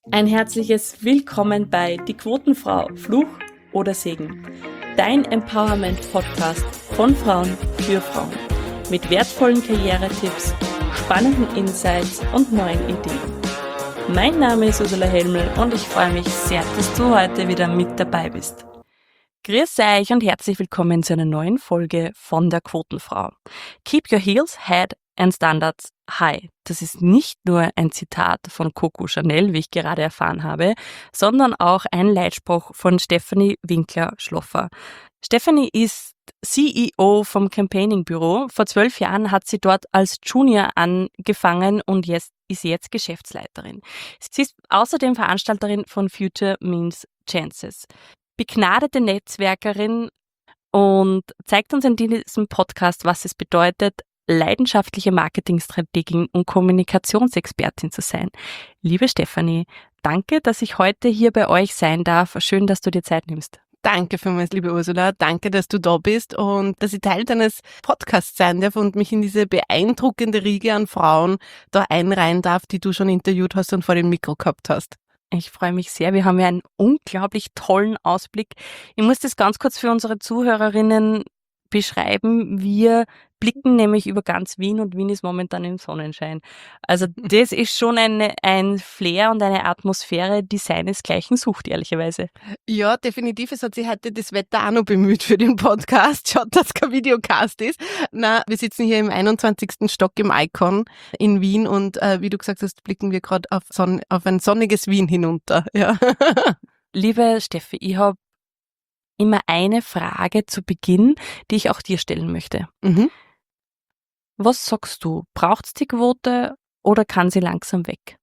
Ein herzliches Willkommen bei Die Quotenfrau, Fluch oder Segen. Dein Empowerment-Podcast von Frauen für Frauen. Mit wertvollen Karrieretipps, spannenden Insights und neuen Ideen. Mein Name ist Ursula Helmel und ich freue mich sehr, dass du heute wieder mit dabei bist. Grüß euch und herzlich willkommen zu einer neuen Folge von der Quotenfrau. Keep your heels, head and standards high. Das ist nicht nur ein Zitat von Coco Chanel, wie ich gerade erfahren habe, sondern auch ein Leitspruch von Stefanie Winkler-Schloffer. Stefanie ist CEO vom Campaigning-Büro. Vor 12 Jahren hat sie dort als Junior angefangen und ist jetzt Geschäftsleiterin. Sie ist außerdem Veranstalterin von Future Means Chances. Begnadete Netzwerkerin und zeigt uns in diesem Podcast, was es bedeutet, leidenschaftliche Marketingstrategien und Kommunikationsexpertin zu sein. Liebe Stefanie, danke, dass ich heute hier bei euch sein darf. Schön, dass du dir Zeit nimmst. Danke vielmals, liebe Ursula. Danke, dass du da bist und dass ich Teil deines Podcasts sein darf und mich in diese beeindruckende Riege an Frauen da einreihen darf, die du schon interviewt hast und vor dem Mikro gehabt hast. Ich freue mich sehr. Wir haben ja einen unglaublich tollen Ausblick. Ich muss das ganz kurz für unsere Zuhörerinnen beschreiben. Wir blicken nämlich über ganz Wien und Wien ist momentan im Sonnenschein. Also das ist schon ein Flair und eine Atmosphäre, die seinesgleichen sucht, ehrlicherweise. Ja, definitiv. Es hat sich heute das Wetter auch noch bemüht für den Podcast. Schaut, dass kein Videocast ist. Na, wir sitzen hier im 21. Stock im Icon in Wien und wie du gesagt hast, blicken wir gerade auf ein sonniges Wien hinunter. Ja. Liebe Steffi, ich habe immer eine Frage zu Beginn, die ich auch dir stellen möchte. Was sagst du? Braucht's die Quote oder kann sie langsam weg?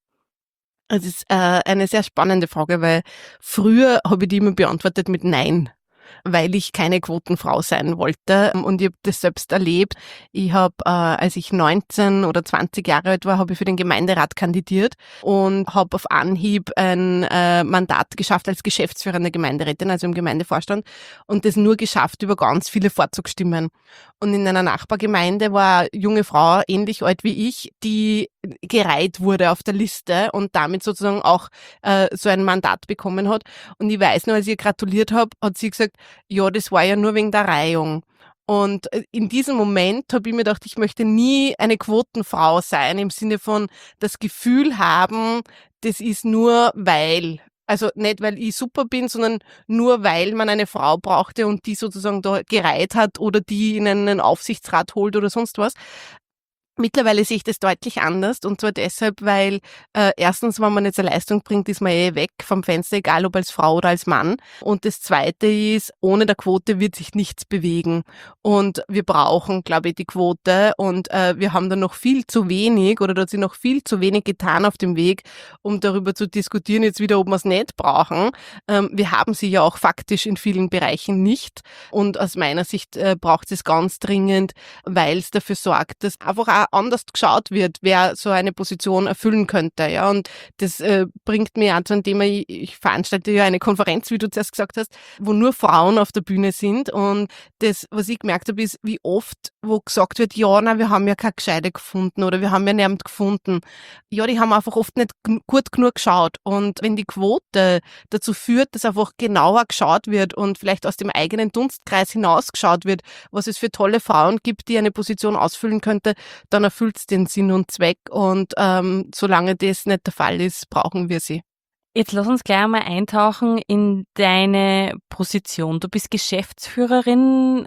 Das ist eine sehr spannende Frage, weil früher habe ich die immer beantwortet mit Nein, weil ich keine Quotenfrau sein wollte und ich habe das selbst erlebt. Ich habe, als ich 19 oder 20 Jahre alt war, habe ich für den Gemeinderat kandidiert und habe auf Anhieb ein Mandat geschafft als geschäftsführende Gemeinderätin, also im Gemeindevorstand und das nur geschafft über ganz viele Vorzugsstimmen. Und in einer Nachbargemeinde war eine junge Frau, ähnlich alt wie ich, die gereiht wurde auf der Liste und damit sozusagen auch so ein Mandat bekommen hat. Und ich weiß noch, als ich ihr gratuliert habe, hat sie gesagt, ja, das war ja nur wegen der Reihung. Und in diesem Moment habe ich mir gedacht, ich möchte nie eine Quotenfrau sein, im Sinne von das Gefühl haben, das ist nur weil. Also nicht, weil ich super bin, sondern nur, weil man eine Frau brauchte und die sozusagen da gereiht hat oder die in einen Aufsichtsrat holt oder sonst was. Mittlerweile sehe ich das deutlich anders und zwar deshalb, weil erstens, wenn man jetzt eine Leistung bringt, ist man weg vom Fenster, egal ob als Frau oder als Mann. Und das Zweite ist, ohne der Quote wird sich nichts bewegen. Und wir brauchen, glaube ich, die Quote und wir haben da noch viel zu wenig oder da hat sich noch viel zu wenig getan auf dem Weg, um darüber zu diskutieren jetzt wieder, ob wir es nicht brauchen. Wir haben sie ja auch faktisch in vielen Bereichen nicht und aus meiner Sicht braucht es ganz dringend, weil es dafür sorgt, dass einfach auch anders geschaut wird, wer so eine Position erfüllen könnte. Ja, und das bringt mir auch zu einem Thema, ich veranstalte ja eine Konferenz, wie du zuerst gesagt hast, wo nur Frauen auf der Bühne sind und das, was ich gemerkt habe, ist, wie oft, wo gesagt wird, ja, na, wir haben ja keine Gescheite gefunden oder wir haben ja niemand gefunden. Ja, die haben einfach oft nicht gut genug geschaut und wenn die Quote dazu führt, dass einfach genauer geschaut wird und vielleicht aus dem eigenen Dunstkreis hinausgeschaut wird, was es für tolle Frauen gibt, die eine Position ausfüllen könnte, dann erfüllt es den Sinn und Zweck und solange das nicht der Fall ist, brauchen wir sie. Jetzt lass uns gleich einmal eintauchen in deine Position. Du bist Geschäftsführerin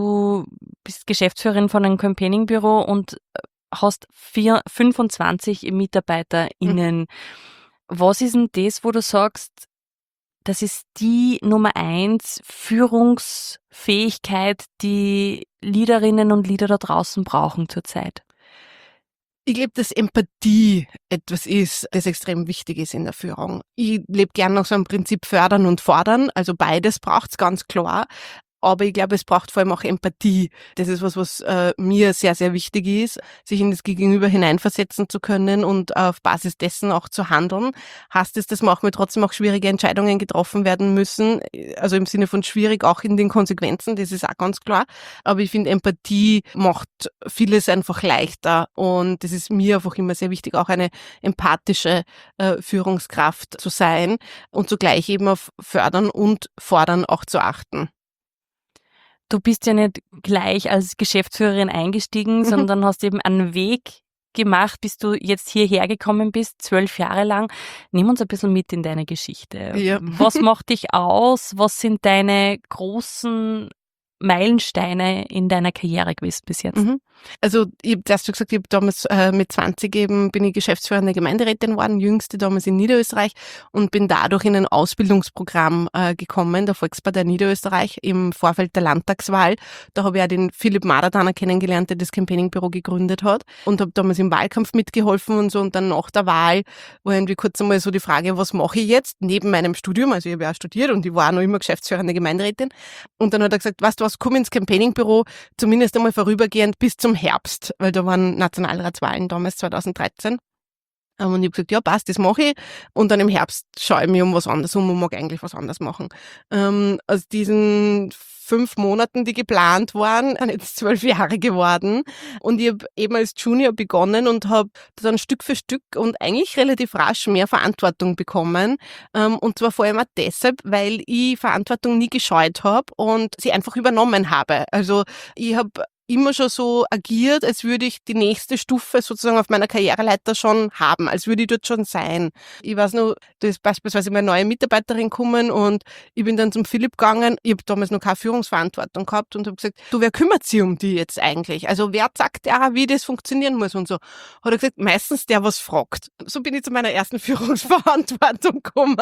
von einem Campaigning-Büro und hast 25 MitarbeiterInnen. Was ist denn das, wo du sagst, das ist die Nummer 1 Führungsfähigkeit, die Leaderinnen und Leader da draußen brauchen zurzeit? Ich glaube, dass Empathie etwas ist, das extrem wichtig ist in der Führung. Ich lebe gern nach so einem Prinzip fördern und fordern, also beides braucht's ganz klar. aber ich glaube, es braucht vor allem auch Empathie. Das ist was mir sehr, sehr wichtig ist, sich in das Gegenüber hineinversetzen zu können und auf Basis dessen auch zu handeln. Heißt es, dass manchmal trotzdem auch schwierige Entscheidungen getroffen werden müssen, also im Sinne von schwierig auch in den Konsequenzen, das ist auch ganz klar. Aber ich finde, Empathie macht vieles einfach leichter und das ist mir einfach immer sehr wichtig, auch eine empathische Führungskraft zu sein und zugleich eben auf Fördern und Fordern auch zu achten. Du bist ja nicht gleich als Geschäftsführerin eingestiegen, sondern hast eben einen Weg gemacht, bis du jetzt hierher gekommen bist, 12 Jahre lang. Nimm uns ein bisschen mit in deine Geschichte. Ja. Was macht dich aus? Was sind deine großen Meilensteine in deiner Karriere gewesen bis jetzt? Also ich habe zuerst schon gesagt, ich habe damals mit 20 eben bin ich geschäftsführende Gemeinderätin geworden, jüngste damals in Niederösterreich und bin dadurch in ein Ausbildungsprogramm gekommen, der Volkspartei Niederösterreich im Vorfeld der Landtagswahl. Da habe ich auch den Philipp Madertaner kennengelernt, der das Campaigning-Büro gegründet hat und habe damals im Wahlkampf mitgeholfen und so und dann nach der Wahl war irgendwie kurz einmal so die Frage, was mache ich jetzt neben meinem Studium, also ich habe ja auch studiert und ich war auch noch immer geschäftsführende Gemeinderätin und dann hat er gesagt, weißt du was, komm ins Campaigning-Büro, zumindest einmal vorübergehend bis zum Herbst, weil da waren Nationalratswahlen damals 2013. Und ich habe gesagt, ja passt, das mache ich. Und dann im Herbst schaue ich mich um was anderes und mag eigentlich was anderes machen. Aus diesen 5 Monaten, die geplant waren, sind jetzt 12 Jahre geworden. Und ich habe eben als Junior begonnen und habe dann Stück für Stück und eigentlich relativ rasch mehr Verantwortung bekommen. Und zwar vor allem auch deshalb, weil ich Verantwortung nie gescheut habe und sie einfach übernommen habe. Also ich habe immer schon so agiert, als würde ich die nächste Stufe sozusagen auf meiner Karriereleiter schon haben, als würde ich dort schon sein. Ich weiß noch, da ist beispielsweise meine neue Mitarbeiterin gekommen und ich bin dann zum Philipp gegangen, ich habe damals noch keine Führungsverantwortung gehabt und habe gesagt, du, wer kümmert sich um die jetzt eigentlich? Also wer sagt ja, wie das funktionieren muss und so. Hat er gesagt, meistens der, was fragt. So bin ich zu meiner ersten Führungsverantwortung gekommen.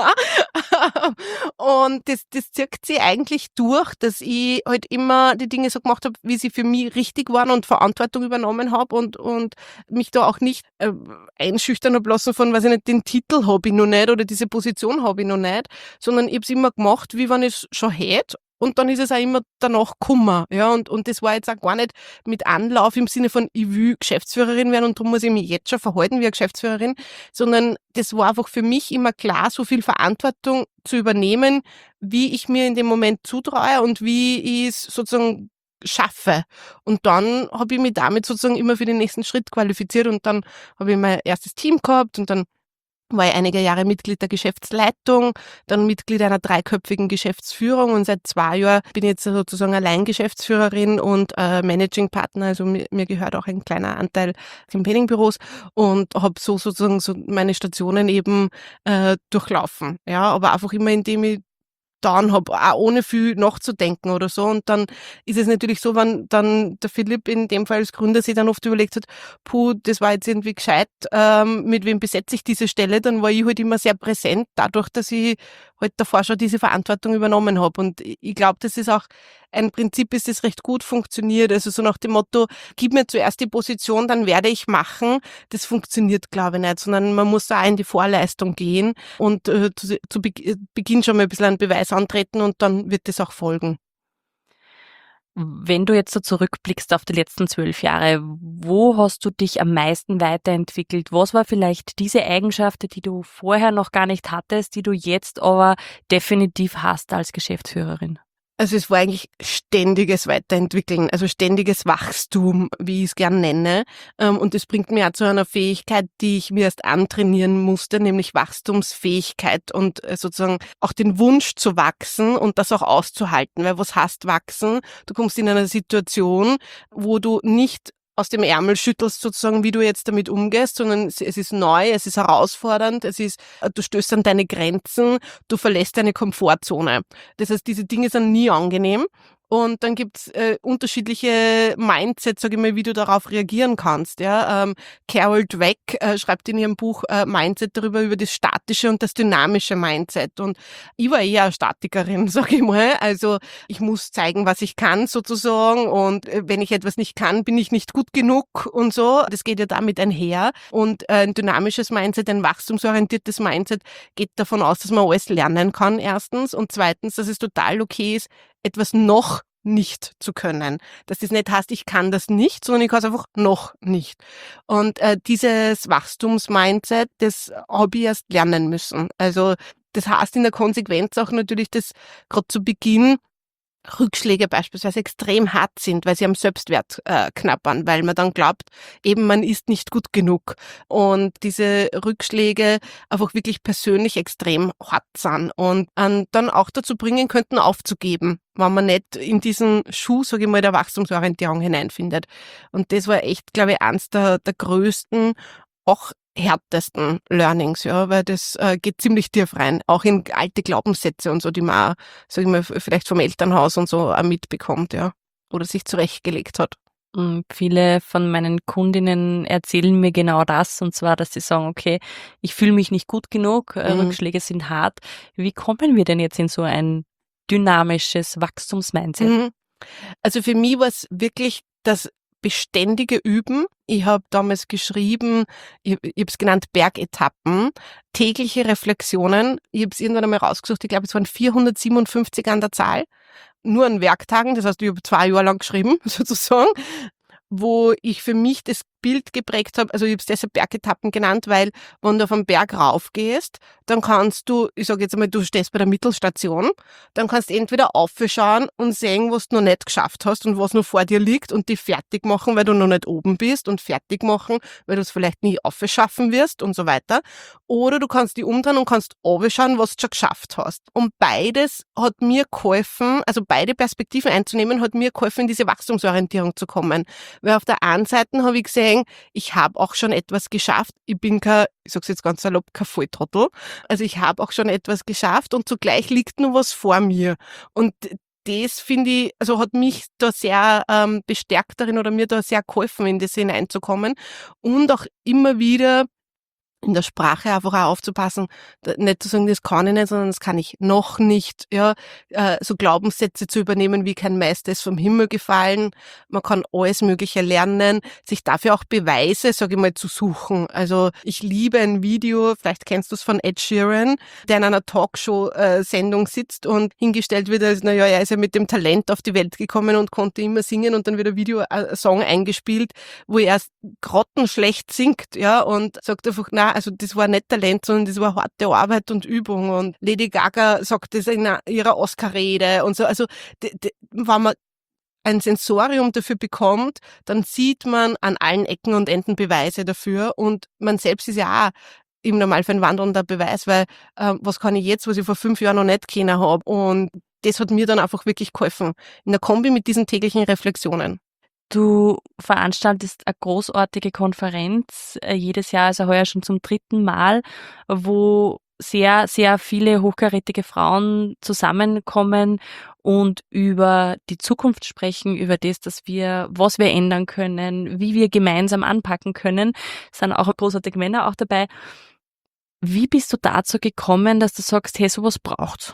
Und das zirkt sich eigentlich durch, dass ich halt immer die Dinge so gemacht habe, wie sie für mich richtig waren und Verantwortung übernommen habe und mich da auch nicht einschüchtern habe lassen von, weiß ich nicht, den Titel habe ich noch nicht oder diese Position habe ich noch nicht, sondern ich habe es immer gemacht, wie wenn ich es schon hätte. Und dann ist es auch immer danach gekommen. Ja, und das war jetzt auch gar nicht mit Anlauf im Sinne von, ich will Geschäftsführerin werden und darum muss ich mich jetzt schon verhalten wie eine Geschäftsführerin, sondern das war einfach für mich immer klar, so viel Verantwortung zu übernehmen, wie ich mir in dem Moment zutraue und wie ich es sozusagen schaffe. Und dann habe ich mich damit sozusagen immer für den nächsten Schritt qualifiziert und dann habe ich mein erstes Team gehabt und dann war ich einige Jahre Mitglied der Geschäftsleitung, dann Mitglied einer 3-köpfigen Geschäftsführung und seit 2 Jahren bin ich jetzt sozusagen allein Geschäftsführerin und Managing Partner, also mir gehört auch ein kleiner Anteil Campaigning-Büros und habe so sozusagen so meine Stationen eben durchlaufen. Ja, aber einfach immer indem ich dann habe, auch ohne viel nachzudenken oder so. Und dann ist es natürlich so, wenn dann der Philipp in dem Fall als Gründer sich dann oft überlegt hat, puh, das war jetzt irgendwie gescheit, mit wem besetze ich diese Stelle, dann war ich halt immer sehr präsent, dadurch, dass ich halt davor schon diese Verantwortung übernommen habe. Und ich glaube, das ist auch ein Prinzip, ist das recht gut funktioniert. Also so nach dem Motto, gib mir zuerst die Position, dann werde ich machen. Das funktioniert, glaube ich, nicht, sondern man muss da auch in die Vorleistung gehen und zu Beginn schon mal ein bisschen einen Beweis antreten und dann wird das auch folgen. Wenn du jetzt so zurückblickst auf die letzten 12 Jahre, wo hast du dich am meisten weiterentwickelt? Was war vielleicht diese Eigenschaft, die du vorher noch gar nicht hattest, die du jetzt aber definitiv hast als Geschäftsführerin? Also es war eigentlich ständiges Weiterentwickeln, also ständiges Wachstum, wie ich es gern nenne. Und das bringt mich auch zu einer Fähigkeit, die ich mir erst antrainieren musste, nämlich Wachstumsfähigkeit und sozusagen auch den Wunsch zu wachsen und das auch auszuhalten. Weil was heißt wachsen? Du kommst in eine Situation, wo du nicht aus dem Ärmel schüttelst sozusagen, wie du jetzt damit umgehst, sondern es ist neu, es ist herausfordernd, du stößt an deine Grenzen, du verlässt deine Komfortzone. Das heißt, diese Dinge sind nie angenehm. Und dann gibt's unterschiedliche Mindsets, sage ich mal, wie du darauf reagieren kannst. Ja? Carol Dweck schreibt in ihrem Buch Mindset darüber, über das statische und das dynamische Mindset. Und ich war eher eine Statikerin, sage ich mal. Also ich muss zeigen, was ich kann sozusagen. Und wenn ich etwas nicht kann, bin ich nicht gut genug und so. Das geht ja damit einher. Und ein dynamisches Mindset, ein wachstumsorientiertes Mindset geht davon aus, dass man alles lernen kann, erstens. Und zweitens, dass es total okay ist, etwas noch nicht zu können. Dass das nicht heißt, ich kann das nicht, sondern ich kann es einfach noch nicht. Und dieses Wachstumsmindset, das habe ich erst lernen müssen. Also das heißt in der Konsequenz auch natürlich, dass gerade zu Beginn Rückschläge beispielsweise extrem hart sind, weil sie am Selbstwert knabbern, weil man dann glaubt, eben man ist nicht gut genug und diese Rückschläge einfach wirklich persönlich extrem hart sind und dann auch dazu bringen könnten, aufzugeben, wenn man nicht in diesen Schuh, sage ich mal, der Wachstumsorientierung hineinfindet. Und das war echt, glaube ich, eins der größten, auch härtesten Learnings, ja, weil das geht ziemlich tief rein, auch in alte Glaubenssätze und so, die man auch, sag ich mal, vielleicht vom Elternhaus und so auch mitbekommt, ja, oder sich zurechtgelegt hat. Viele von meinen Kundinnen erzählen mir genau das, und zwar, dass sie sagen, okay, ich fühle mich nicht gut genug, Rückschläge sind hart. Wie kommen wir denn jetzt in so ein dynamisches Wachstumsmindset? Also für mich war es wirklich das beständige Üben. Ich habe damals geschrieben, ich habe es genannt Bergetappen, tägliche Reflexionen. Ich habe es irgendwann einmal rausgesucht, ich glaube, es waren 457 an der Zahl, nur an Werktagen, das heißt, ich habe 2 Jahre lang geschrieben, sozusagen, wo ich für mich das Bild geprägt habe, also ich habe es deshalb Bergetappen genannt, weil wenn du auf einen Berg raufgehst, dann kannst du, ich sage jetzt einmal, du stehst bei der Mittelstation, dann kannst du entweder aufschauen und sehen, was du noch nicht geschafft hast und was noch vor dir liegt und die fertig machen, weil du noch nicht oben bist und fertig machen, weil du es vielleicht nie aufschaffen wirst und so weiter. Oder du kannst die umdrehen und kannst runterschauen, was du schon geschafft hast. Und beides hat mir geholfen, also beide Perspektiven einzunehmen, hat mir geholfen, in diese Wachstumsorientierung zu kommen. Weil auf der einen Seite habe ich gesehen, ich habe auch schon etwas geschafft. Ich bin kein, ich sage es jetzt ganz salopp, kein Volltrottel. Also ich habe auch schon etwas geschafft und zugleich liegt noch was vor mir. Und das finde ich, also hat mich da sehr bestärkt darin oder mir da sehr geholfen, in das hineinzukommen und auch immer wieder in der Sprache einfach auch aufzupassen, nicht zu sagen, das kann ich nicht, sondern das kann ich noch nicht, ja, so Glaubenssätze zu übernehmen, wie kein Meister ist vom Himmel gefallen, man kann alles Mögliche lernen, sich dafür auch Beweise, sage ich mal, zu suchen. Also ich liebe ein Video, vielleicht kennst du es von Ed Sheeran, der in einer Talkshow-Sendung sitzt und hingestellt wird, als, naja, er ist ja mit dem Talent auf die Welt gekommen und konnte immer singen und dann wird ein Video, ein Song eingespielt, wo er grottenschlecht singt, ja, und sagt einfach, na, also das war nicht Talent, sondern das war harte Arbeit und Übung. Und Lady Gaga sagt das in ihrer Oscar-Rede und so. Also wenn man ein Sensorium dafür bekommt, dann sieht man an allen Ecken und Enden Beweise dafür. Und man selbst ist ja auch im Normalfall ein wandelnder Beweis, weil was kann ich jetzt, was ich vor 5 Jahren noch nicht kennen habe. Und das hat mir dann einfach wirklich geholfen. In der Kombi mit diesen täglichen Reflexionen. Du veranstaltest eine großartige Konferenz jedes Jahr, also heuer schon zum 3. Mal, wo sehr, sehr viele hochkarätige Frauen zusammenkommen und über die Zukunft sprechen, über das, was wir ändern können, wie wir gemeinsam anpacken können. Es sind auch großartige Männer auch dabei. Wie bist du dazu gekommen, dass du sagst, hey, sowas braucht's?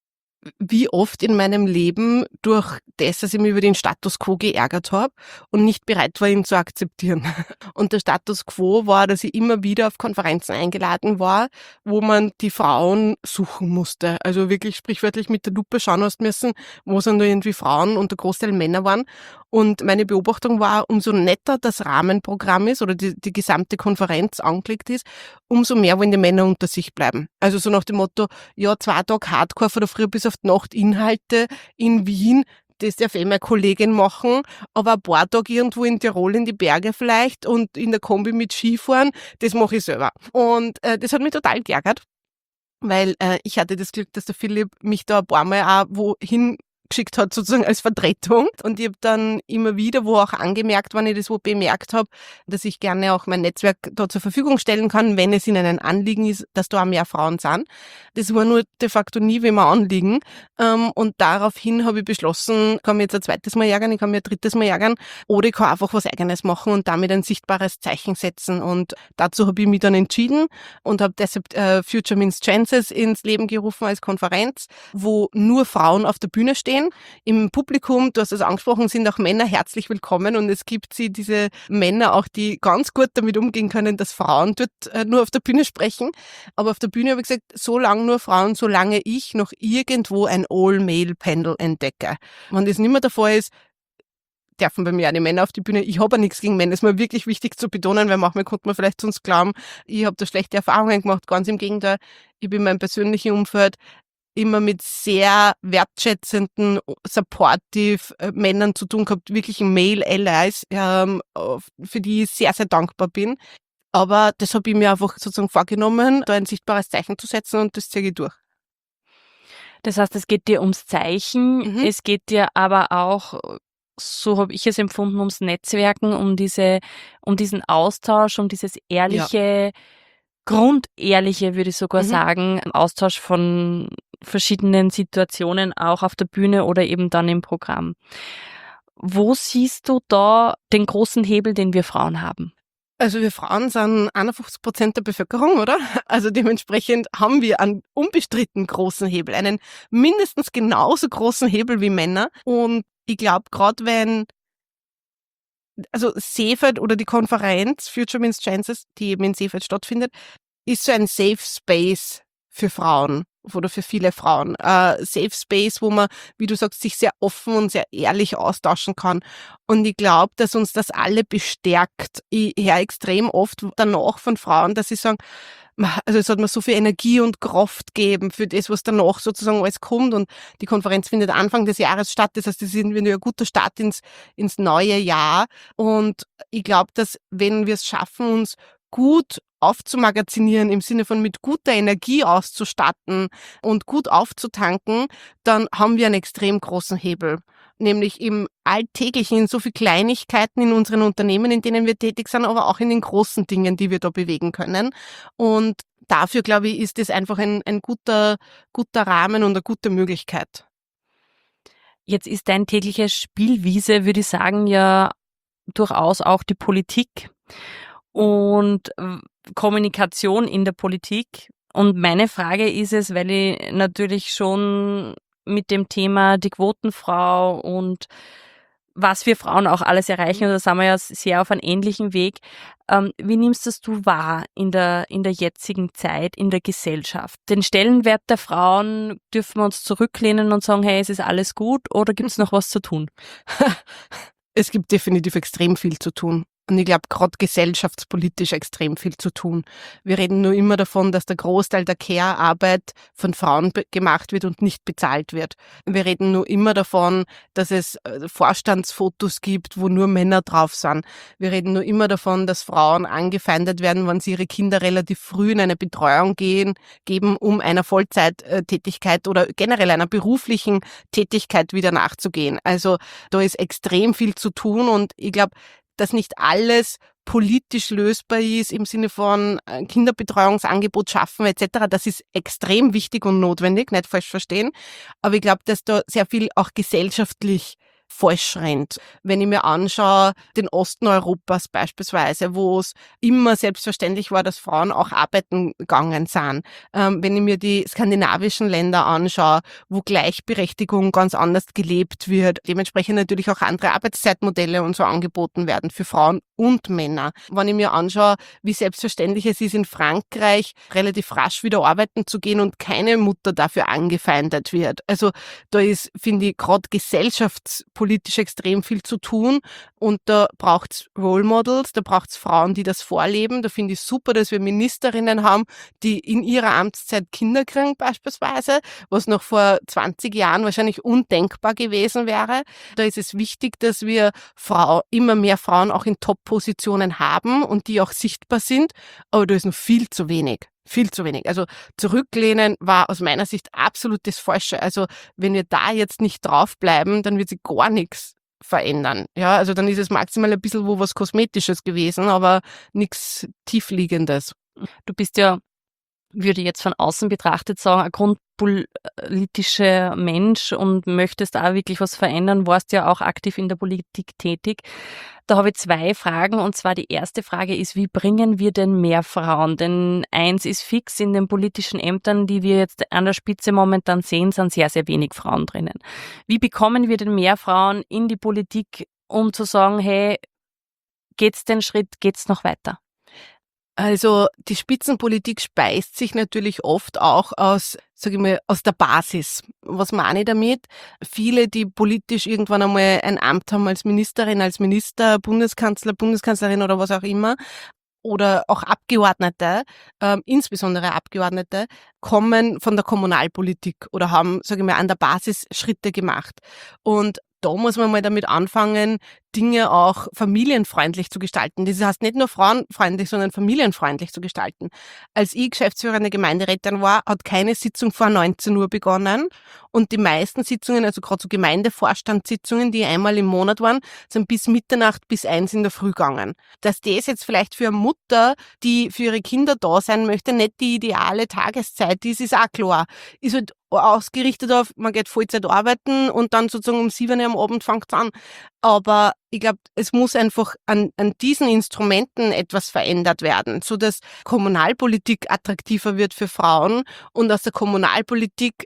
Wie oft in meinem Leben durch das, dass ich mich über den Status quo geärgert habe und nicht bereit war, ihn zu akzeptieren. Und der Status quo war, dass ich immer wieder auf Konferenzen eingeladen war, wo man die Frauen suchen musste. Also wirklich sprichwörtlich mit der Lupe schauen hast müssen, wo sind da irgendwie Frauen und der Großteil Männer waren. Und meine Beobachtung war, umso netter das Rahmenprogramm ist oder die gesamte Konferenz angelegt ist, umso mehr wollen die Männer unter sich bleiben. Also so nach dem Motto, ja, 2 Tage Hardcore von der Früh bis auf die Nacht Inhalte in Wien, das darf meine Kollegin machen, aber ein paar Tage irgendwo in Tirol in die Berge vielleicht und in der Kombi mit Skifahren, das mache ich selber. Und das hat mich total geärgert, weil ich hatte das Glück, dass der Philipp mich da ein paar Mal auch wohin geschickt hat, sozusagen als Vertretung. Und ich habe dann immer wieder, wo auch angemerkt, wenn ich das wo bemerkt habe, dass ich gerne auch mein Netzwerk da zur Verfügung stellen kann, wenn es ihnen ein Anliegen ist, dass da auch mehr Frauen sind. Das war nur de facto nie wie mir Anliegen. Und daraufhin habe ich beschlossen, ich kann mir jetzt ein 2. Mal ärgern, ich kann mir ein 3. Mal ärgern, oder ich kann einfach was Eigenes machen und damit ein sichtbares Zeichen setzen. Und dazu habe ich mich dann entschieden und habe deshalb Future Means Chances ins Leben gerufen als Konferenz, wo nur Frauen auf der Bühne stehen. gehen. Im Publikum, du hast es angesprochen, sind auch Männer herzlich willkommen und es gibt diese Männer auch, die ganz gut damit umgehen können, dass Frauen dort nur auf der Bühne sprechen. Aber auf der Bühne habe ich gesagt, so lange nur Frauen, solange ich noch irgendwo ein All-Male-Panel entdecke. Wenn das nicht mehr der Fall ist, dürfen bei mir auch die Männer auf die Bühne. Ich habe ja nichts gegen Männer. Das ist mir wirklich wichtig zu betonen, weil manchmal konnte man vielleicht sonst glauben, ich habe da schlechte Erfahrungen gemacht. Ganz im Gegenteil. Ich bin in meinem persönlichen Umfeld immer mit sehr wertschätzenden, supportive Männern zu tun gehabt, wirklichen Male Allies, für die ich sehr, sehr dankbar bin. Aber das habe ich mir einfach sozusagen vorgenommen, da ein sichtbares Zeichen zu setzen und das ziehe ich durch. Das heißt, es geht dir ums Zeichen, es geht dir aber auch, so habe ich es empfunden, ums Netzwerken, um diesen Austausch, um dieses ehrliche, grundehrliche, würde ich sogar sagen, Austausch von verschiedenen Situationen, auch auf der Bühne oder eben dann im Programm. Wo siehst du da den großen Hebel, den wir Frauen haben? Also wir Frauen sind 51% der Bevölkerung, oder? Also dementsprechend haben wir einen unbestritten großen Hebel, einen mindestens genauso großen Hebel wie Männer. Und ich glaube, gerade wenn, also Seefeld oder die Konferenz Future Means Chances, die eben in Seefeld stattfindet, ist so ein Safe Space für Frauen oder für viele Frauen. Safe Space, wo man, wie du sagst, sich sehr offen und sehr ehrlich austauschen kann. Und ich glaube, dass uns das alle bestärkt. Ich höre extrem oft danach von Frauen, dass sie sagen, also es hat mir so viel Energie und Kraft gegeben für das, was danach sozusagen alles kommt. Und die Konferenz findet Anfang des Jahres statt. Das heißt, das ist irgendwie ein guter Start ins neue Jahr. Und ich glaube, dass wenn wir es schaffen, uns gut aufzumagazinieren, im Sinne von mit guter Energie auszustatten und gut aufzutanken, dann haben wir einen extrem großen Hebel. Nämlich im Alltäglichen, in so viel Kleinigkeiten in unseren Unternehmen, in denen wir tätig sind, aber auch in den großen Dingen, die wir da bewegen können. Und dafür, glaube ich, ist es einfach ein guter Rahmen und eine gute Möglichkeit. Jetzt ist deine tägliche Spielwiese, würde ich sagen, ja durchaus auch die Politik und Kommunikation in der Politik. Und meine Frage ist es, weil ich natürlich schon mit dem Thema die Quotenfrau und was wir Frauen auch alles erreichen, da sind wir ja sehr auf einem ähnlichen Weg. Wie nimmst das du wahr in der jetzigen Zeit, in der Gesellschaft? Den Stellenwert der Frauen, dürfen wir uns zurücklehnen und sagen, hey, es ist alles gut, oder gibt es noch was zu tun? Es gibt definitiv extrem viel zu tun. Und ich glaube, gerade gesellschaftspolitisch extrem viel zu tun. Wir reden nur immer davon, dass der Großteil der Care-Arbeit von Frauen gemacht wird und nicht bezahlt wird. Wir reden nur immer davon, dass es Vorstandsfotos gibt, wo nur Männer drauf sind. Wir reden nur immer davon, dass Frauen angefeindet werden, wenn sie ihre Kinder relativ früh in eine Betreuung geben, um einer Vollzeittätigkeit oder generell einer beruflichen Tätigkeit wieder nachzugehen. Also da ist extrem viel zu tun und ich glaube, dass nicht alles politisch lösbar ist im Sinne von Kinderbetreuungsangebot schaffen etc. Das ist extrem wichtig und notwendig, nicht falsch verstehen. Aber ich glaube, dass da sehr viel auch gesellschaftlich falsch rennt. Wenn ich mir anschaue, den Osten Europas beispielsweise, wo es immer selbstverständlich war, dass Frauen auch arbeiten gegangen sind. Wenn ich mir die skandinavischen Länder anschaue, wo Gleichberechtigung ganz anders gelebt wird, dementsprechend natürlich auch andere Arbeitszeitmodelle und so angeboten werden für Frauen und Männer. Wenn ich mir anschaue, wie selbstverständlich es ist, in Frankreich relativ rasch wieder arbeiten zu gehen und keine Mutter dafür angefeindet wird. Also da ist, finde ich, gerade gesellschaftspolitisch extrem viel zu tun und da braucht's Role Models, da braucht's Frauen, die das vorleben. Da finde ich super, dass wir Ministerinnen haben, die in ihrer Amtszeit Kinder kriegen beispielsweise, was noch vor 20 Jahren wahrscheinlich undenkbar gewesen wäre. Da ist es wichtig, dass wir immer mehr Frauen auch in Top-Positionen haben und die auch sichtbar sind, aber da ist noch viel zu wenig. Viel zu wenig. Also zurücklehnen war aus meiner Sicht absolut das Falsche. Also wenn wir da jetzt nicht draufbleiben, dann wird sich gar nichts verändern. Ja, also dann ist es maximal ein bisschen was Kosmetisches gewesen, aber nichts Tiefliegendes. Du bist ja würde jetzt von außen betrachtet sagen, ein grundpolitischer Mensch und möchtest auch wirklich was verändern, warst ja auch aktiv in der Politik tätig. Da habe ich 2 Fragen, und zwar die erste Frage ist, wie bringen wir denn mehr Frauen? Denn eins ist fix, in den politischen Ämtern, die wir jetzt an der Spitze momentan sehen, sind sehr, sehr wenig Frauen drinnen. Wie bekommen wir denn mehr Frauen in die Politik, um zu sagen, hey, geht's den Schritt, geht's noch weiter? Also die Spitzenpolitik speist sich natürlich oft auch aus, sage ich mal, aus der Basis. Was meine ich damit? Viele, die politisch irgendwann einmal ein Amt haben als Ministerin, als Minister, Bundeskanzler, Bundeskanzlerin oder was auch immer, oder auch Abgeordnete, insbesondere Abgeordnete, kommen von der Kommunalpolitik oder haben, sage ich mal, an der Basis Schritte gemacht. Und da muss man mal damit anfangen, Dinge auch familienfreundlich zu gestalten. Das heißt nicht nur frauenfreundlich, sondern familienfreundlich zu gestalten. Als ich geschäftsführende Gemeinderätin war, hat keine Sitzung vor 19 Uhr begonnen und die meisten Sitzungen, also gerade so Gemeindevorstandssitzungen, die einmal im Monat waren, sind bis Mitternacht, bis 1 in der Früh gegangen. Dass das jetzt vielleicht für eine Mutter, die für ihre Kinder da sein möchte, nicht die ideale Tageszeit ist, ist auch klar. Ist halt ausgerichtet auf, man geht Vollzeit arbeiten und dann sozusagen um 7 Uhr am Abend fängt's an. Aber ich glaube, es muss einfach an diesen Instrumenten etwas verändert werden, so dass Kommunalpolitik attraktiver wird für Frauen und aus der Kommunalpolitik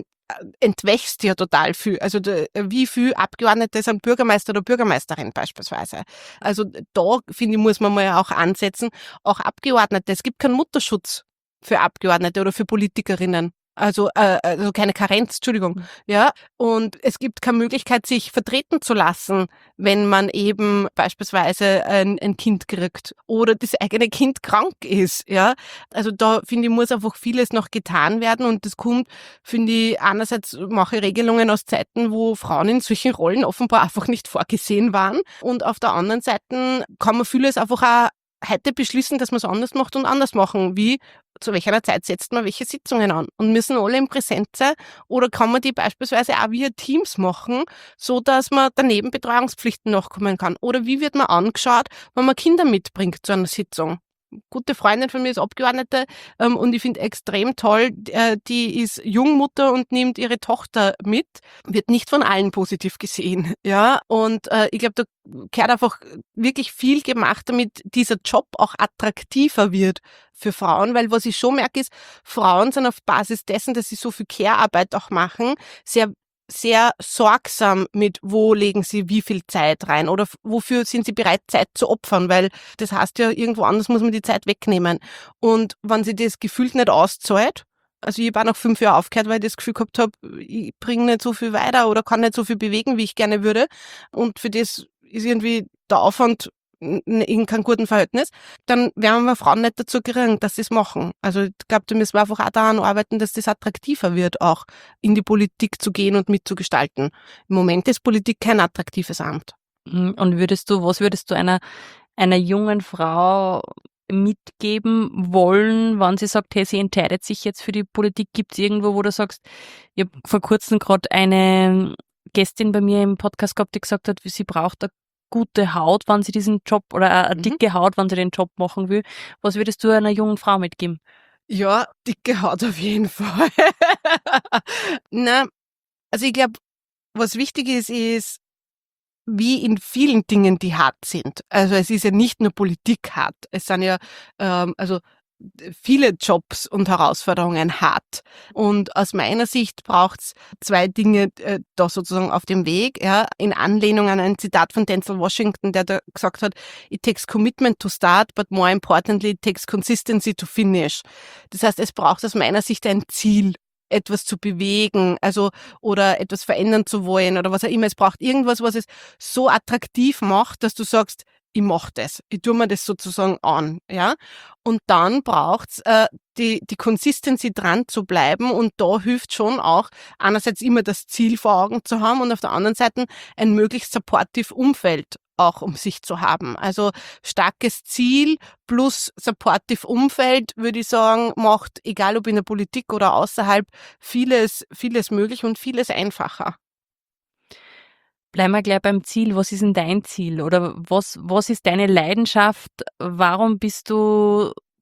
entwächst ja total viel. Also wie viel Abgeordnete sind Bürgermeister oder Bürgermeisterin beispielsweise. Also da, finde ich, muss man mal auch ansetzen. Auch Abgeordnete, es gibt keinen Mutterschutz für Abgeordnete oder für Politikerinnen. Also keine Karenz, Entschuldigung. Ja, und es gibt keine Möglichkeit, sich vertreten zu lassen, wenn man eben beispielsweise ein Kind kriegt oder das eigene Kind krank ist. Ja, also da finde ich, muss einfach vieles noch getan werden und das kommt, finde ich, einerseits mache Regelungen aus Zeiten, wo Frauen in solchen Rollen offenbar einfach nicht vorgesehen waren und auf der anderen Seite kann man vieles einfach auch heute beschließen, dass man es anders macht und anders machen. Wie, zu welcher Zeit setzt man welche Sitzungen an? Und müssen alle im Präsenz sein? Oder kann man die beispielsweise auch via Teams machen, so dass man daneben Betreuungspflichten nachkommen kann? Oder wie wird man angeschaut, wenn man Kinder mitbringt zu einer Sitzung? Gute Freundin von mir ist Abgeordnete und ich finde extrem toll, die ist Jungmutter und nimmt ihre Tochter mit, wird nicht von allen positiv gesehen, ja, und ich glaube, da gehört einfach wirklich viel gemacht, damit dieser Job auch attraktiver wird für Frauen, weil was ich schon merke ist, Frauen sind auf Basis dessen, dass sie so viel Care-Arbeit auch machen, sehr sorgsam mit, wo legen sie wie viel Zeit rein oder wofür sind sie bereit, Zeit zu opfern, weil das heißt ja, irgendwo anders muss man die Zeit wegnehmen. Und wenn sie das gefühlt nicht auszahlt, also ich habe auch nach 5 Jahren aufgehört, weil ich das Gefühl gehabt habe, ich bringe nicht so viel weiter oder kann nicht so viel bewegen, wie ich gerne würde. Und für das ist irgendwie der Aufwand in keinem guten Verhältnis, dann werden wir Frauen nicht dazu kriegen, dass sie es machen. Also ich glaube, da müssen wir einfach auch daran arbeiten, dass das attraktiver wird, auch in die Politik zu gehen und mitzugestalten. Im Moment ist Politik kein attraktives Amt. Und was würdest du einer jungen Frau mitgeben wollen, wenn sie sagt, hey, sie entscheidet sich jetzt für die Politik? Gibt es irgendwo, wo du sagst, ich habe vor kurzem gerade eine Gästin bei mir im Podcast gehabt, die gesagt hat, sie braucht eine gute Haut, wenn sie diesen Job, oder eine dicke Haut, wenn sie den Job machen will. Was würdest du einer jungen Frau mitgeben? Ja, dicke Haut auf jeden Fall. Na, also ich glaube, was wichtig ist, wie in vielen Dingen, die hart sind. Also es ist ja nicht nur Politik hart. Es sind ja viele Jobs und Herausforderungen hart. Und aus meiner Sicht braucht's 2 Dinge da sozusagen auf dem Weg. Ja, in Anlehnung an ein Zitat von Denzel Washington, der da gesagt hat, "It takes commitment to start, but more importantly, it takes consistency to finish." Das heißt, es braucht aus meiner Sicht ein Ziel, etwas zu bewegen, also oder etwas verändern zu wollen oder was auch immer. Es braucht irgendwas, was es so attraktiv macht, dass du sagst, ich mache das, ich tue mir das sozusagen an, ja. Und dann braucht's die Consistency dran zu bleiben und da hilft schon auch einerseits immer das Ziel vor Augen zu haben und auf der anderen Seite ein möglichst supportive Umfeld auch um sich zu haben. Also starkes Ziel plus supportive Umfeld, würde ich sagen, macht, egal ob in der Politik oder außerhalb, vieles möglich und vieles einfacher. Bleiben wir gleich beim Ziel. Was ist denn dein Ziel? Oder was ist deine Leidenschaft? Warum bist du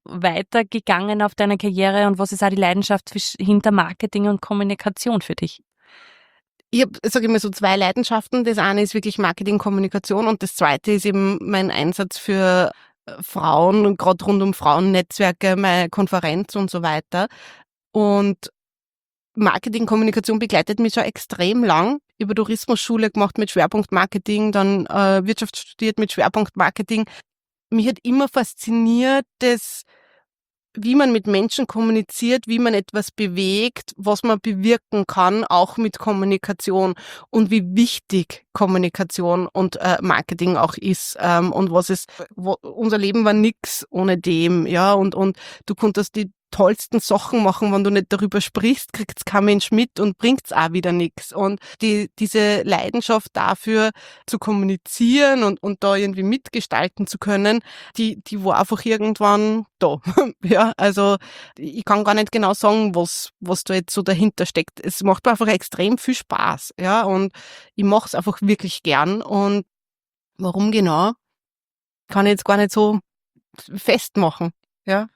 weitergegangen auf deiner Karriere und was ist auch die Leidenschaft hinter Marketing und Kommunikation für dich? Ich habe, sage ich mal, so 2 Leidenschaften. Das eine ist wirklich Marketing, Kommunikation und das zweite ist eben mein Einsatz für Frauen und gerade rund um Frauennetzwerke, meine Konferenz und so weiter. Und Marketing, Kommunikation begleitet mich schon extrem lang. Ich habe Tourismusschule gemacht mit Schwerpunkt Marketing, dann Wirtschaft studiert mit Schwerpunkt Marketing. Mich hat immer fasziniert, wie man mit Menschen kommuniziert, wie man etwas bewegt, was man bewirken kann, auch mit Kommunikation und wie wichtig Kommunikation und Marketing auch ist und unser Leben war nix ohne dem, ja, und du konntest die tollsten Sachen machen, wenn du nicht darüber sprichst, kriegt's kein Mensch mit und bringt's auch wieder nix. Und diese Leidenschaft dafür zu kommunizieren und da irgendwie mitgestalten zu können, die war einfach irgendwann da. Ja, also ich kann gar nicht genau sagen, was da jetzt so dahinter steckt. Es macht mir einfach extrem viel Spaß, ja, und ich mache es einfach wirklich gern. Und warum genau, kann ich jetzt gar nicht so festmachen, ja.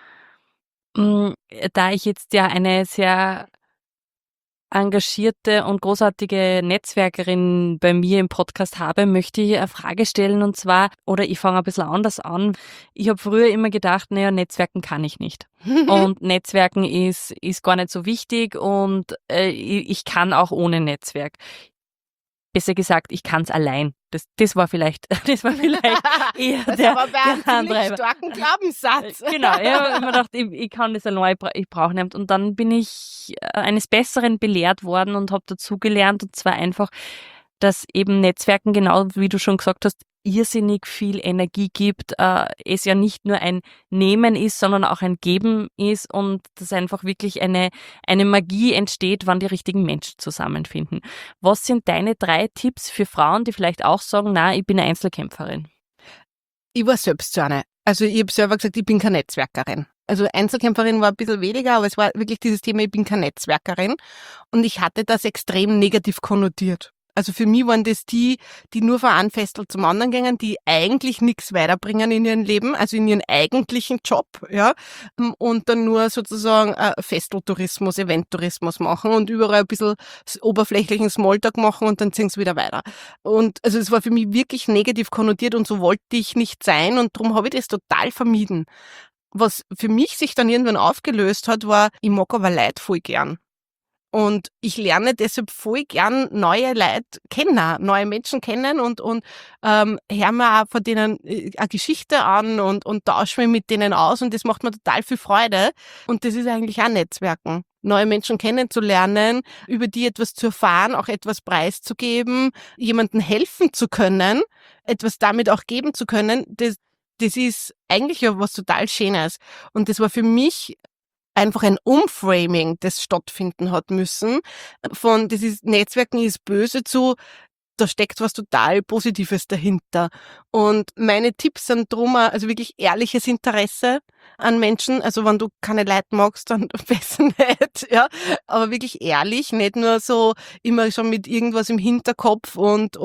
Da ich jetzt ja eine sehr engagierte und großartige Netzwerkerin bei mir im Podcast habe, möchte ich eine Frage stellen und zwar, oder ich fange ein bisschen anders an. Ich habe früher immer gedacht, naja, Netzwerken kann ich nicht. Und Netzwerken ist gar nicht so wichtig und ich kann auch ohne Netzwerk. Besser gesagt, ich kann es allein. Das war vielleicht eher das der, aber bei einem der ziemlich Antreiber. starken Glaubenssatz. Genau, ich habe immer gedacht, ich kann das allein, ich brauche nicht. Und dann bin ich eines Besseren belehrt worden und habe dazugelernt, und zwar einfach, dass eben Netzwerken, genau wie du schon gesagt hast, irrsinnig viel Energie gibt, es ja nicht nur ein Nehmen ist, sondern auch ein Geben ist und dass einfach wirklich eine Magie entsteht, wann die richtigen Menschen zusammenfinden. Was sind deine 3 Tipps für Frauen, die vielleicht auch sagen, na, ich bin eine Einzelkämpferin? Ich war selbst so eine. Also ich habe selber gesagt, ich bin keine Netzwerkerin. Also Einzelkämpferin war ein bisschen weniger, aber es war wirklich dieses Thema, ich bin keine Netzwerkerin. Und ich hatte das extrem negativ konnotiert. Also für mich waren das die nur von einem Festel zum anderen gingen, die eigentlich nichts weiterbringen in ihrem Leben, also in ihren eigentlichen Job, ja, und dann nur sozusagen Festeltourismus, Eventtourismus machen und überall ein bisschen oberflächlichen Smalltalk machen und dann ziehen sie wieder weiter. Und also es war für mich wirklich negativ konnotiert und so wollte ich nicht sein und darum habe ich das total vermieden. Was für mich sich dann irgendwann aufgelöst hat, war, ich mag aber Leute voll gern. Und ich lerne deshalb voll gern neue Leute kennen, neue Menschen kennen und höre mir auch von denen eine Geschichte an und tausche mich mit denen aus und das macht mir total viel Freude. Und das ist eigentlich auch Netzwerken. Neue Menschen kennenzulernen, über die etwas zu erfahren, auch etwas preiszugeben, jemandem helfen zu können, etwas damit auch geben zu können, das ist eigentlich ja was total Schönes. Und das war für mich einfach ein Umframing, das stattfinden hat müssen. Von, Netzwerken ist böse zu, da steckt was total Positives dahinter. Und meine Tipps sind drum, also wirklich ehrliches Interesse an Menschen. Also wenn du keine Leute magst, dann besser nicht, ja. Aber wirklich ehrlich, nicht nur so immer schon mit irgendwas im Hinterkopf und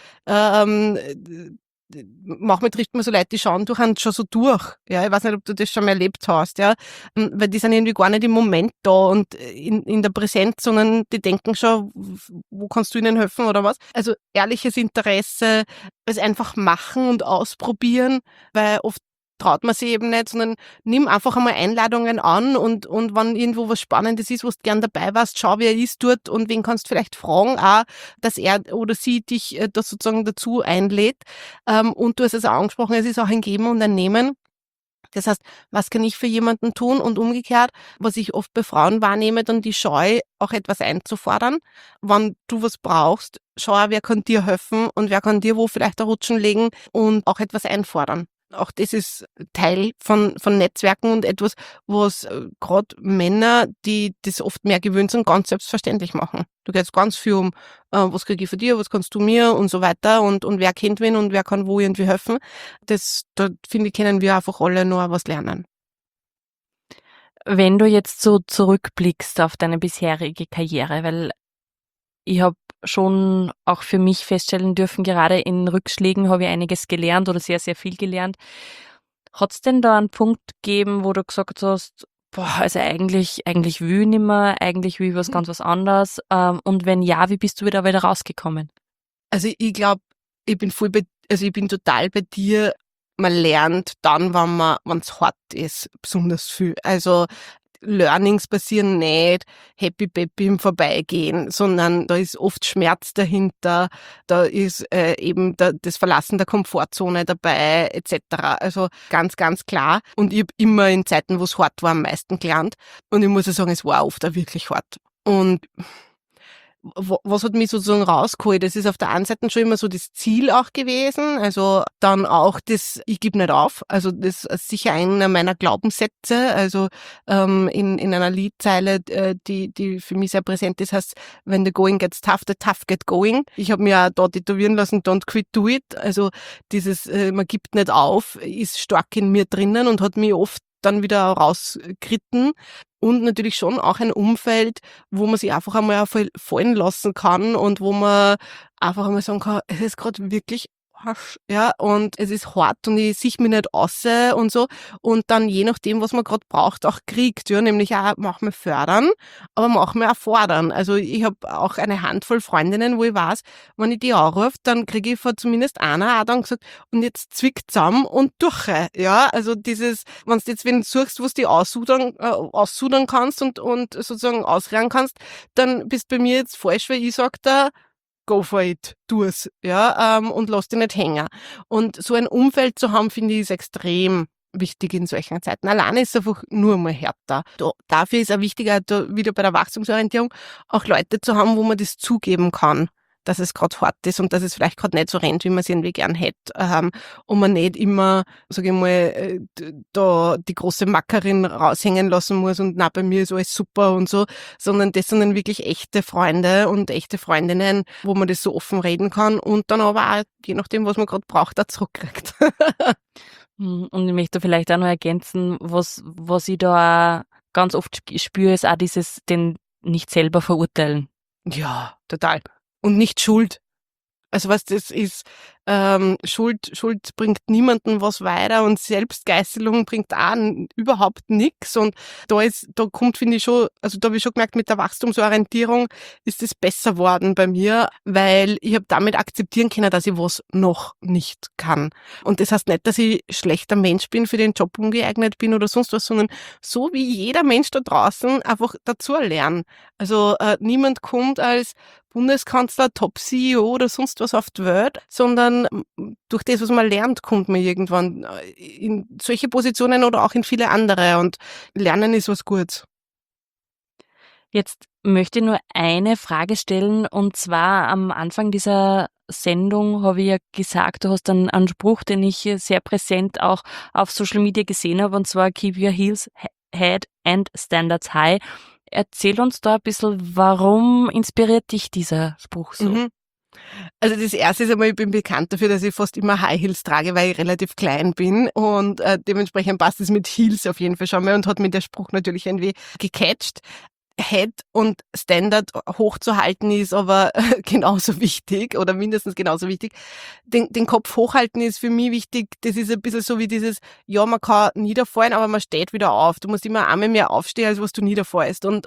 manchmal trifft man so Leute, die schauen durch einen schon so durch. Ja, ich weiß nicht, ob du das schon mal erlebt hast, ja. Weil die sind irgendwie gar nicht im Moment da und in der Präsenz, sondern die denken schon, wo kannst du ihnen helfen oder was? Also ehrliches Interesse, es einfach machen und ausprobieren, weil oft traut man sich eben nicht, sondern nimm einfach einmal Einladungen an und wenn irgendwo was Spannendes ist, wo du gern dabei warst, schau, wie er ist dort und wen kannst du vielleicht fragen auch, dass er oder sie dich da sozusagen dazu einlädt. Und du hast es auch angesprochen, es ist auch ein Geben und ein Nehmen. Das heißt, was kann ich für jemanden tun und umgekehrt, was ich oft bei Frauen wahrnehme, dann die Scheu, auch etwas einzufordern. Wenn du was brauchst, schau, wer kann dir helfen und wer kann dir wo vielleicht ein Rutschen legen und auch etwas einfordern. Auch das ist Teil von Netzwerken und etwas, was gerade Männer, die das oft mehr gewöhnt sind, ganz selbstverständlich machen. Da geht es ganz viel um, was kriege ich von dir, was kannst du mir und so weiter und wer kennt wen und wer kann wo irgendwie helfen. Da finde ich, können wir einfach alle noch was lernen. Wenn du jetzt so zurückblickst auf deine bisherige Karriere, weil ich habe schon auch für mich feststellen dürfen, gerade in Rückschlägen habe ich einiges gelernt oder sehr, sehr viel gelernt. Hat es denn da einen Punkt gegeben, wo du gesagt hast, boah, also eigentlich will ich nicht mehr, eigentlich will ich was anderes. Und wenn ja, wie bist du wieder rausgekommen? Also ich glaube, ich bin total bei dir. Man lernt dann, wenn es hart ist, besonders viel. Also Learnings passieren nicht happy peppy im Vorbeigehen, sondern da ist oft Schmerz dahinter, da ist eben das Verlassen der Komfortzone dabei, etc. Also ganz, ganz klar. Und ich habe immer in Zeiten, wo es hart war, am meisten gelernt. Und ich muss ja sagen, es war oft auch wirklich hart. Und was hat mich sozusagen rausgeholt? Das ist auf der einen Seite schon immer so das Ziel auch gewesen, also dann auch das, ich gebe nicht auf, also das ist sicher einer meiner Glaubenssätze, also in einer Liedzeile, die für mich sehr präsent ist, heißt, when the going gets tough, the tough get going. Ich habe mir auch da tätowieren lassen, don't quit, do it, also dieses, man gibt nicht auf, ist stark in mir drinnen und hat mich oft dann wieder rausgeritten. Und natürlich schon auch ein Umfeld, wo man sich einfach einmal fallen lassen kann und wo man einfach einmal sagen kann, es ist gerade wirklich harsch, ja, und es ist hart und ich sehe mich nicht aus und so. Und dann je nachdem, was man gerade braucht, auch kriegt, ja, nämlich auch manchmal fördern, aber manchmal auch fordern. Also ich habe auch eine Handvoll Freundinnen, wo ich weiß, wenn ich die anrufe, dann kriege ich von zumindest einer auch dann gesagt, und jetzt zwick zusammen und durch, ja, also dieses, wenn du jetzt wen suchst, was du aussudern kannst und sozusagen ausrehren kannst, dann bist bei mir jetzt falsch, weil ich sage da, go for it, tu es, ja, und lass dich nicht hängen. Und so ein Umfeld zu haben, finde ich, ist extrem wichtig in solchen Zeiten. Alleine ist es einfach nur mal härter. Dafür ist auch wichtiger, wieder bei der Wachstumsorientierung, auch Leute zu haben, wo man das zugeben kann, dass es gerade hart ist und dass es vielleicht gerade nicht so rennt, wie man es irgendwie gern hätte. Und man nicht immer, sage ich mal, da die große Mackerin raushängen lassen muss und na, bei mir ist alles super und so, sondern das sind dann wirklich echte Freunde und echte Freundinnen, wo man das so offen reden kann und dann aber auch, je nachdem, was man gerade braucht, auch zurückkriegt. Und ich möchte vielleicht auch noch ergänzen, was ich da ganz oft spüre, ist auch dieses, den nicht selber verurteilen. Ja, total. Und nicht Schuld. Also was das ist, Schuld bringt niemandem was weiter und Selbstgeißelung bringt auch überhaupt nichts. Und da kommt, finde ich schon, also da habe ich schon gemerkt, mit der Wachstumsorientierung ist es besser worden bei mir, weil ich habe damit akzeptieren können, dass ich was noch nicht kann. Und das heißt nicht, dass ich schlechter Mensch bin, für den Job ungeeignet bin oder sonst was, sondern so wie jeder Mensch da draußen einfach dazu lernen. Also niemand kommt als Bundeskanzler, Top-CEO oder sonst was auf die Welt, sondern durch das, was man lernt, kommt man irgendwann in solche Positionen oder auch in viele andere und Lernen ist was Gutes. Jetzt möchte ich nur eine Frage stellen, und zwar am Anfang dieser Sendung habe ich ja gesagt, du hast einen Spruch, den ich sehr präsent auch auf Social Media gesehen habe, und zwar Keep your heels head and standards high. Erzähl uns da ein bisschen, warum inspiriert dich dieser Spruch so? Mhm. Also das erste ist einmal, ich bin bekannt dafür, dass ich fast immer High Heels trage, weil ich relativ klein bin und dementsprechend passt es mit Heels auf jeden Fall schon mal und hat mir der Spruch natürlich irgendwie gecatcht. Head und Standard hochzuhalten ist aber genauso wichtig oder mindestens genauso wichtig. Den Kopf hochhalten ist für mich wichtig. Das ist ein bisschen so wie dieses, ja, man kann niederfallen, aber man steht wieder auf. Du musst immer einmal mehr aufstehen, als was du niederfallst. Und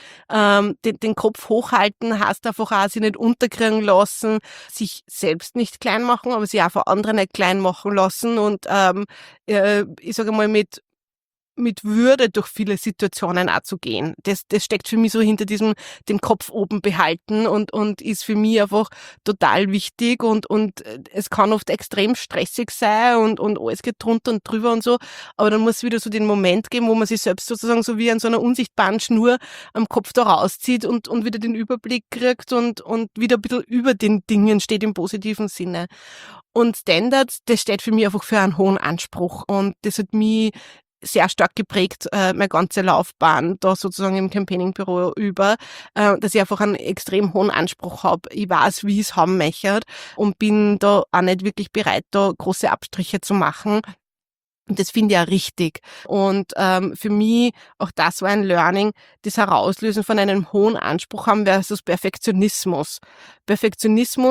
den Kopf hochhalten heißt einfach auch, sich nicht unterkriegen lassen, sich selbst nicht klein machen, aber sich auch von anderen nicht klein machen lassen und ich sage mal mit Würde durch viele Situationen auch zu gehen. Das steckt für mich so hinter diesem, den Kopf oben behalten und ist für mich einfach total wichtig und es kann oft extrem stressig sein und alles geht drunter und drüber und so, aber dann muss es wieder so den Moment geben, wo man sich selbst sozusagen so wie an so einer unsichtbaren Schnur am Kopf da rauszieht und wieder den Überblick kriegt und wieder ein bisschen über den Dingen steht im positiven Sinne. Und Standards, das steht für mich einfach für einen hohen Anspruch und das hat mich sehr stark geprägt, meine ganze Laufbahn da sozusagen im Campaigningbüro über, dass ich einfach einen extrem hohen Anspruch habe. Ich weiß, wie ich es haben möchte und bin da auch nicht wirklich bereit, da große Abstriche zu machen. Und das finde ich auch richtig. Und für mich, auch das war ein Learning, das Herauslösen von einem hohen Anspruch haben versus Perfektionismus. Perfektionismus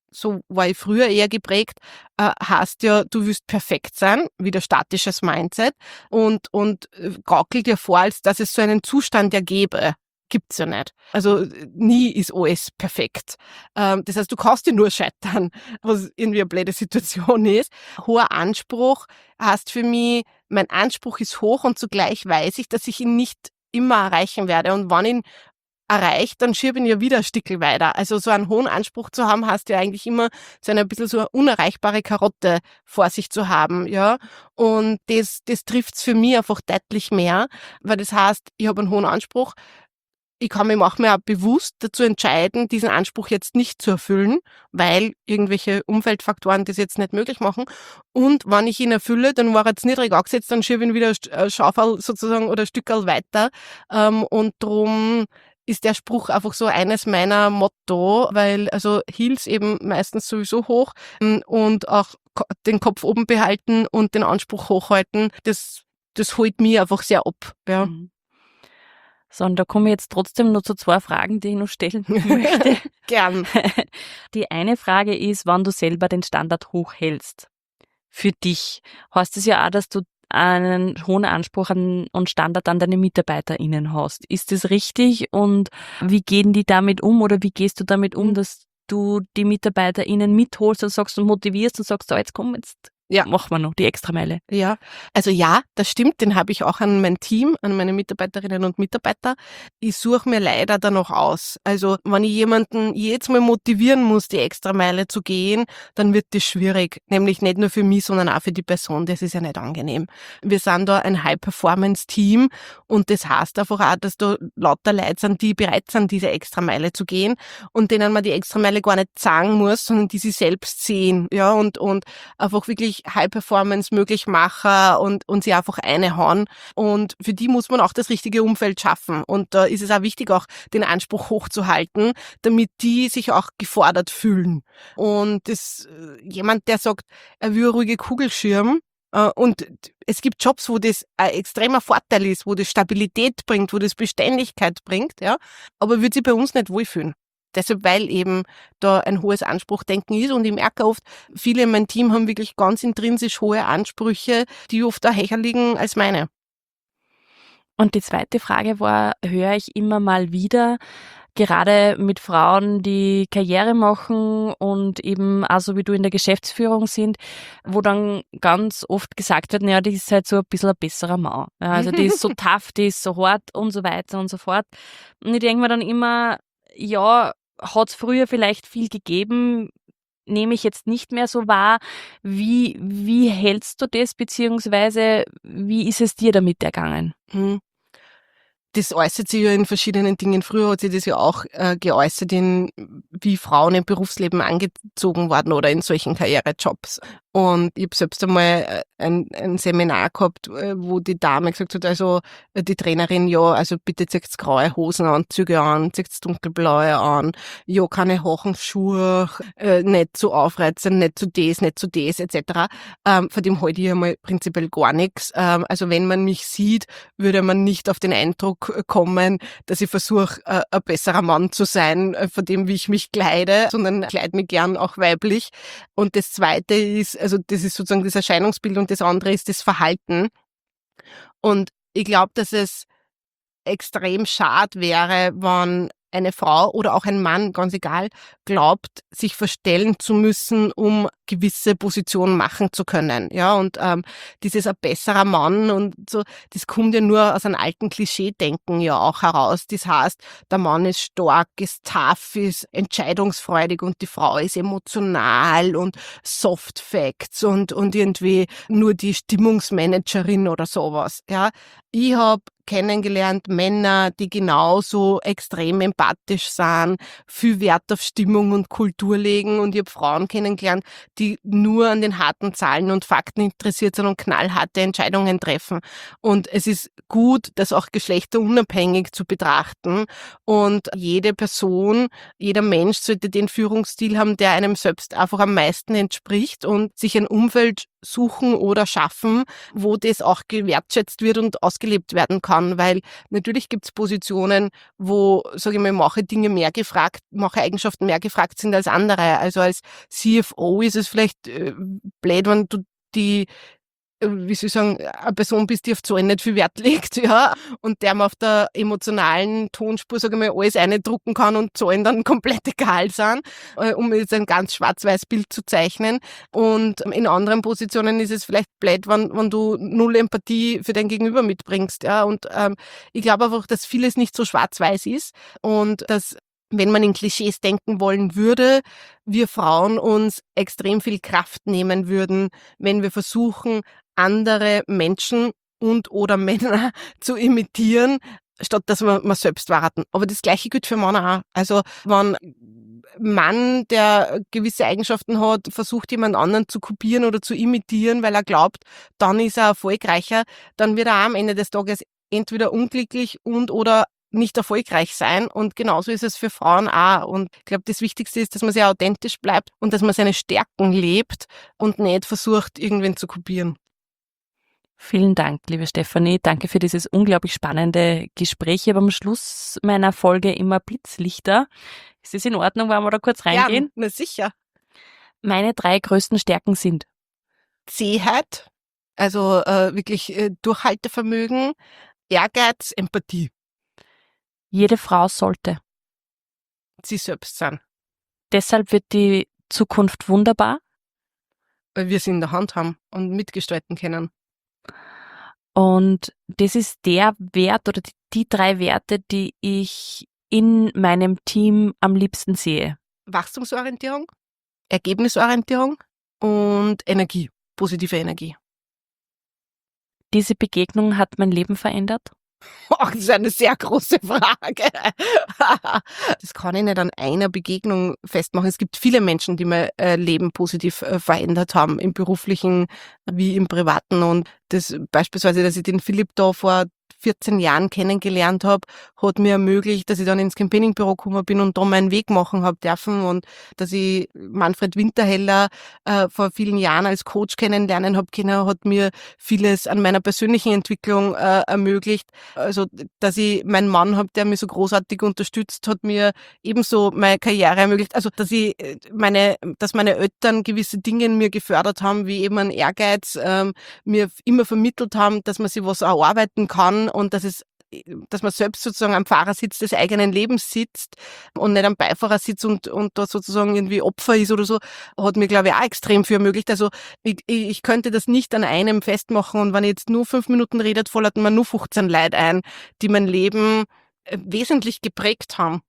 so war ich früher eher geprägt, heißt ja, du willst perfekt sein, wieder statisches Mindset und gaukelt dir vor, als dass es so einen Zustand ja gäbe. Gibt's ja nicht. Also nie ist alles perfekt. Das heißt, du kannst dir nur scheitern, was irgendwie eine blöde Situation ist. Hoher Anspruch heißt für mich, mein Anspruch ist hoch und zugleich weiß ich, dass ich ihn nicht immer erreichen werde. Und wenn ihn erreicht, dann schiebe ich ihn ja wieder ein Stückchen weiter. Also so einen hohen Anspruch zu haben, heißt ja eigentlich immer so ein bisschen so eine unerreichbare Karotte vor sich zu haben, ja. Und das trifft's für mich einfach deutlich mehr, weil das heißt, ich habe einen hohen Anspruch. Ich kann mich manchmal auch bewusst dazu entscheiden, diesen Anspruch jetzt nicht zu erfüllen, weil irgendwelche Umfeldfaktoren das jetzt nicht möglich machen. Und wenn ich ihn erfülle, dann war er jetzt niedrig angesetzt, dann schiebe ich ihn wieder ein Schaufel sozusagen oder ein Stückerl weiter. Und drum ist der Spruch einfach so eines meiner Motto, weil also Heels eben meistens sowieso hoch und auch den Kopf oben behalten und den Anspruch hochhalten, das holt mich einfach sehr ab. Ja. Mhm. So, und da komme ich jetzt trotzdem noch zu 2 Fragen, die ich noch stellen möchte. Gern. Die eine Frage ist, wann du selber den Standard hochhältst. Für dich heißt es ja auch, dass du einen hohen Anspruch und Standard an deine MitarbeiterInnen hast. Ist das richtig? Und wie gehen die damit um oder wie gehst du damit um, dass du die MitarbeiterInnen mitholst und sagst und motivierst und sagst, so, jetzt komm, jetzt machen wir noch die Extrameile. Ja, also ja, das stimmt, den habe ich auch an mein Team, an meine Mitarbeiterinnen und Mitarbeiter. Ich suche mir leider da noch aus. Also wenn ich jemanden jedes Mal motivieren muss, die Extrameile zu gehen, dann wird das schwierig. Nämlich nicht nur für mich, sondern auch für die Person. Das ist ja nicht angenehm. Wir sind da ein High-Performance-Team und das heißt einfach auch, dass da lauter Leute sind, die bereit sind, diese Extrameile zu gehen und denen man die Extrameile gar nicht sagen muss, sondern die sie selbst sehen. Ja, und einfach wirklich High-Performance möglich machen und sie einfach reinhauen. Und für die muss man auch das richtige Umfeld schaffen. Und da ist es auch wichtig, auch den Anspruch hochzuhalten, damit die sich auch gefordert fühlen. Und das, jemand, der sagt, er will eine ruhige Kugelschirm, und es gibt Jobs, wo das ein extremer Vorteil ist, wo das Stabilität bringt, wo das Beständigkeit bringt, ja, aber wird sich bei uns nicht wohlfühlen. Deshalb, weil eben da ein hohes Anspruchdenken ist und ich merke oft, viele in meinem Team haben wirklich ganz intrinsisch hohe Ansprüche, die oft da höher liegen als meine. Und die zweite Frage war, höre ich immer mal wieder, gerade mit Frauen, die Karriere machen und eben auch so wie du in der Geschäftsführung sind, wo dann ganz oft gesagt wird, naja, die ist halt so ein bisschen ein besserer Mann. Ja, also die ist so tough, die ist so hart und so weiter und so fort. Und ich denke mir dann immer, ja, hat es früher vielleicht viel gegeben, nehme ich jetzt nicht mehr so wahr. Wie hältst du das, beziehungsweise wie ist es dir damit ergangen? Das äußert sich ja in verschiedenen Dingen. Früher hat sich das ja auch geäußert in, wie Frauen im Berufsleben angezogen worden oder in solchen Karrierejobs. Und ich habe selbst einmal ein Seminar gehabt, wo die Dame gesagt hat, also die Trainerin, ja, also bitte zieht's graue Hosenanzüge an, zieht's dunkelblaue an, ja, keine hohen Schuhe, nicht so aufreizend, nicht so das, etc. Von dem halte ich ja mal prinzipiell gar nichts. Also wenn man mich sieht, würde man nicht auf den Eindruck kommen, dass ich versuche, ein besserer Mann zu sein, von dem, wie ich mich kleide, sondern kleide mich gern auch weiblich. Und das Zweite ist, also das ist sozusagen das Erscheinungsbild und das andere ist das Verhalten. Und ich glaube, dass es extrem schade wäre, wenn eine Frau oder auch ein Mann, ganz egal, glaubt, sich verstellen zu müssen, um gewisse Positionen machen zu können. Ja, und dieses ein besserer Mann und so, das kommt ja nur aus einem alten Klischee-Denken ja auch heraus. Das heißt, der Mann ist stark, ist tough, ist entscheidungsfreudig und die Frau ist emotional und Soft Facts und irgendwie nur die Stimmungsmanagerin oder sowas. Ja, ich habe kennengelernt Männer, die genauso extrem empathisch sind, viel Wert auf Stimmung und Kultur legen, und ich habe Frauen kennengelernt, die nur an den harten Zahlen und Fakten interessiert sind und knallharte Entscheidungen treffen. Und es ist gut, das auch geschlechterunabhängig zu betrachten, und jede Person, jeder Mensch sollte den Führungsstil haben, der einem selbst einfach am meisten entspricht und sich ein Umfeld suchen oder schaffen, wo das auch gewertschätzt wird und ausgelebt werden kann, weil natürlich gibt's Positionen, wo, sage ich mal, manche Dinge mehr gefragt, manche Eigenschaften mehr gefragt sind als andere. Also als CFO ist es vielleicht blöd, wenn du die wie soll ich sagen, eine Person bist, die auf Zahlen nicht viel Wert legt, ja, und der man auf der emotionalen Tonspur, sage ich mal, alles eindrucken kann und Zahlen dann komplett egal sind, um jetzt ein ganz schwarz-weiß Bild zu zeichnen. Und in anderen Positionen ist es vielleicht blöd, wenn du null Empathie für dein Gegenüber mitbringst, ja, und ich glaube einfach, dass vieles nicht so schwarz-weiß ist und dass, wenn man in Klischees denken wollen würde, wir Frauen uns extrem viel Kraft nehmen würden, wenn wir versuchen, andere Menschen und oder Männer zu imitieren, statt dass wir selbst warten. Aber das Gleiche gilt für Männer auch. Also wenn ein Mann, der gewisse Eigenschaften hat, versucht, jemand anderen zu kopieren oder zu imitieren, weil er glaubt, dann ist er erfolgreicher, dann wird er auch am Ende des Tages entweder unglücklich und oder nicht erfolgreich sein. Und genauso ist es für Frauen auch. Und ich glaube, das Wichtigste ist, dass man sehr authentisch bleibt und dass man seine Stärken lebt und nicht versucht, irgendwen zu kopieren. Vielen Dank, liebe Stefanie. Danke für dieses unglaublich spannende Gespräch. Ich habe am Schluss meiner Folge immer Blitzlichter. Ist es in Ordnung, wenn wir da kurz reingehen? Ja, na sicher. Meine 3 größten Stärken sind Zähheit, also wirklich Durchhaltevermögen, Ehrgeiz, Empathie. jede Frau sollte. Sie selbst sein. Deshalb wird die Zukunft wunderbar. Weil wir sie in der Hand haben und mitgestalten können. Und das ist der Wert oder die 3 Werte, die ich in meinem Team am liebsten sehe. Wachstumsorientierung, Ergebnisorientierung und Energie, positive Energie. Diese Begegnung hat mein Leben verändert. Ach, das ist eine sehr große Frage. Das kann ich nicht an einer Begegnung festmachen. Es gibt viele Menschen, die mein Leben positiv verändert haben, im beruflichen wie im privaten. Und das beispielsweise, dass ich den Philipp da vor 14 Jahren kennengelernt habe, hat mir ermöglicht, dass ich dann ins Campaigningbüro gekommen bin und da meinen Weg machen habe dürfen und dass ich Manfred Winterheller vor vielen Jahren als Coach kennenlernen habe können, hat mir vieles an meiner persönlichen Entwicklung ermöglicht. Also, dass ich meinen Mann habe, der mich so großartig unterstützt, hat mir ebenso meine Karriere ermöglicht. Also, dass meine Eltern gewisse Dinge in mir gefördert haben, wie eben ein Ehrgeiz, mir immer vermittelt haben, dass man sich was erarbeiten kann und dass man selbst sozusagen am Fahrersitz des eigenen Lebens sitzt und nicht am Beifahrersitz und da sozusagen irgendwie Opfer ist oder so, hat mir, glaube ich, auch extrem viel ermöglicht. Also ich könnte das nicht an einem festmachen und wenn ich jetzt nur 5 Minuten redet, fallen mir nur 15 Leute ein, die mein Leben wesentlich geprägt haben.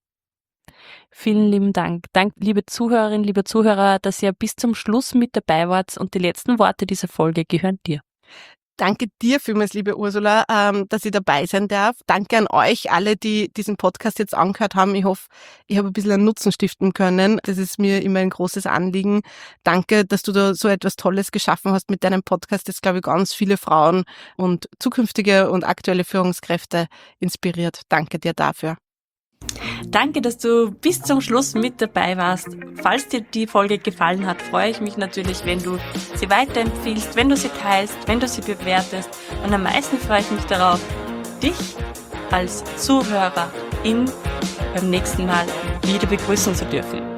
Vielen lieben Dank. Danke, liebe Zuhörerinnen, liebe Zuhörer, dass ihr bis zum Schluss mit dabei wart und die letzten Worte dieser Folge gehören dir. Danke dir vielmals, liebe Ursula, dass ich dabei sein darf. Danke an euch alle, die diesen Podcast jetzt angehört haben. Ich hoffe, ich habe ein bisschen einen Nutzen stiften können. Das ist mir immer ein großes Anliegen. Danke, dass du da so etwas Tolles geschaffen hast mit deinem Podcast, das, glaube ich, ganz viele Frauen und zukünftige und aktuelle Führungskräfte inspiriert. Danke dir dafür. Danke, dass du bis zum Schluss mit dabei warst. Falls dir die Folge gefallen hat, freue ich mich natürlich, wenn du sie weiterempfiehlst, wenn du sie teilst, wenn du sie bewertest. Und am meisten freue ich mich darauf, dich als Zuhörerin beim nächsten Mal wieder begrüßen zu dürfen.